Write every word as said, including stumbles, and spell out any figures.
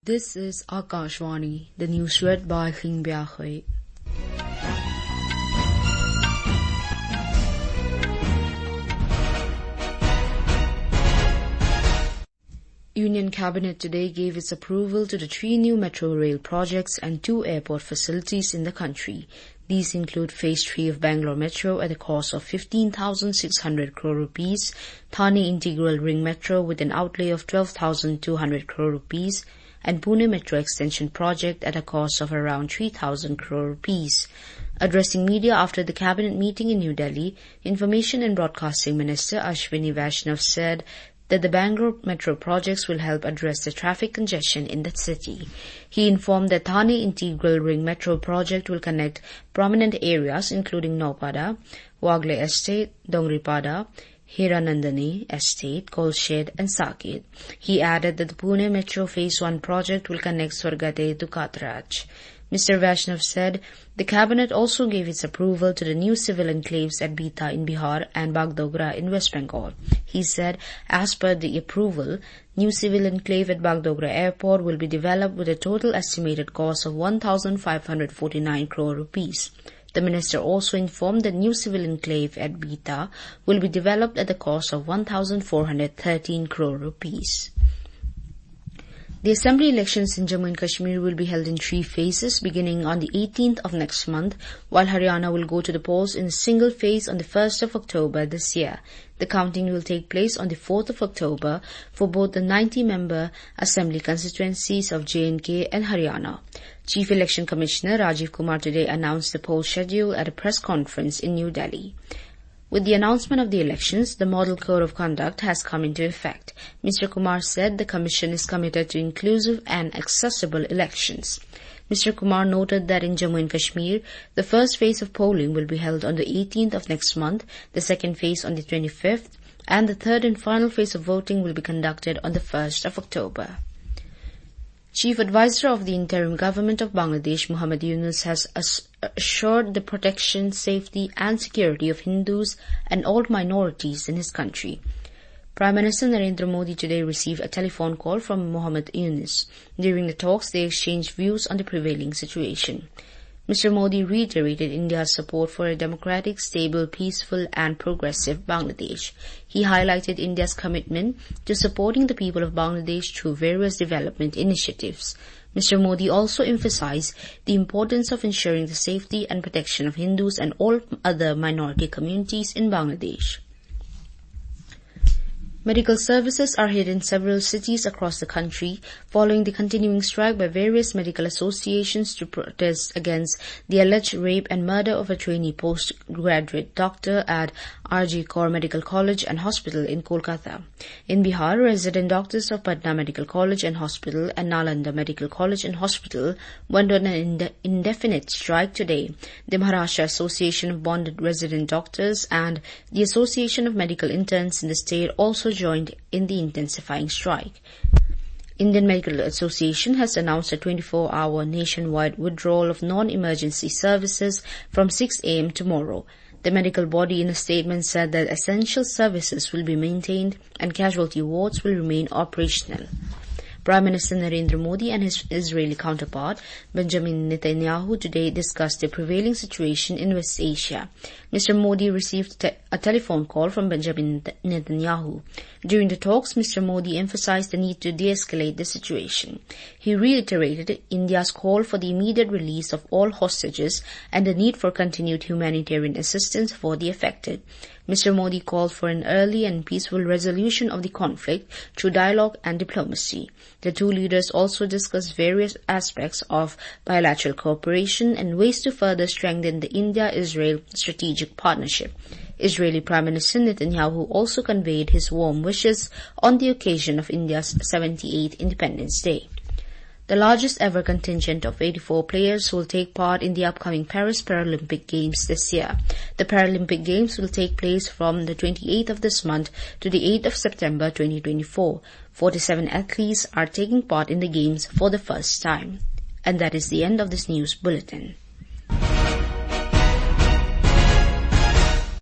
This is Akashvani, the news read by Khing Biakhui. Union Cabinet today gave its approval to the three new metro rail projects and two airport facilities in the country. These include Phase three of Bangalore Metro at a cost of fifteen thousand six hundred crore rupees, Thane Integral Ring Metro with an outlay of twelve thousand two hundred crore rupees, and Pune Metro Extension Project at a cost of around three thousand crore rupees. Addressing media after the cabinet meeting in New Delhi, Information and Broadcasting Minister Ashwini Vaishnav said that the Bangalore Metro projects will help address the traffic congestion in the city. He informed that Thane Integral Ring Metro project will connect prominent areas including Naupada, Wagle Estate, Dongripada, Hiranandani Estate, Kolshed and Sakit. He added that the Pune Metro Phase one project will connect Swargate to Katraj. Mister Vaishnav said the cabinet also gave its approval to the new civil enclaves at Bita in Bihar and Bagdogra in West Bengal. He said, as per the approval, new civil enclave at Bagdogra Airport will be developed with a total estimated cost of one thousand five hundred forty-nine crore rupees. The minister also informed that new civil enclave at Bita will be developed at the cost of one thousand four hundred thirteen crore rupees. The assembly elections in Jammu and Kashmir will be held in three phases beginning on the eighteenth of next month, while Haryana will go to the polls in a single phase on the first of October this year. The counting will take place on the fourth of October for both the ninety-member assembly constituencies of J and K and Haryana. Chief Election Commissioner Rajiv Kumar today announced the poll schedule at a press conference in New Delhi. With the announcement of the elections, the Model Code of Conduct has come into effect. Mister Kumar said the Commission is committed to inclusive and accessible elections. Mister Kumar noted that in Jammu and Kashmir, the first phase of polling will be held on the eighteenth of next month, the second phase on the twenty-fifth, and the third and final phase of voting will be conducted on the first of October. Chief Advisor of the Interim Government of Bangladesh, Muhammad Yunus, has assured the protection, safety and security of Hindus and all minorities in his country. Prime Minister Narendra Modi today received a telephone call from Muhammad Yunus. During the talks, they exchanged views on the prevailing situation. Mister Modi reiterated India's support for a democratic, stable, peaceful and progressive Bangladesh. He highlighted India's commitment to supporting the people of Bangladesh through various development initiatives. Mister Modi also emphasized the importance of ensuring the safety and protection of Hindus and all other minority communities in Bangladesh. Medical services are hit in several cities across the country following the continuing strike by various medical associations to protest against the alleged rape and murder of a trainee postgraduate doctor at R G Kaur Medical College and Hospital in Kolkata. In Bihar, resident doctors of Patna Medical College and Hospital and Nalanda Medical College and Hospital went on an inde- indefinite strike today. The Maharashtra Association of Bonded Resident Doctors and the Association of Medical Interns in the state also joined in the intensifying strike. Indian Medical Association has announced a twenty-four hour nationwide withdrawal of non-emergency services from six a.m. tomorrow. The medical body in a statement said that essential services will be maintained and casualty wards will remain operational. Prime Minister Narendra Modi and his Israeli counterpart, Benjamin Netanyahu, today discussed the prevailing situation in West Asia. Mister Modi received te- a telephone call from Benjamin Netanyahu. During the talks, Mister Modi emphasized the need to de-escalate the situation. He reiterated India's call for the immediate release of all hostages and the need for continued humanitarian assistance for the affected. Mister Modi called for an early and peaceful resolution of the conflict through dialogue and diplomacy. The two leaders also discussed various aspects of bilateral cooperation and ways to further strengthen the India-Israel strategic partnership. Israeli Prime Minister Netanyahu also conveyed his warm wishes on the occasion of India's seventy-eighth Independence Day. The largest ever contingent of eighty-four players will take part in the upcoming Paris Paralympic Games this year. The Paralympic Games will take place from the twenty-eighth of this month to the eighth of September twenty twenty-four. forty-seven athletes are taking part in the Games for the first time. And that is the end of this news bulletin.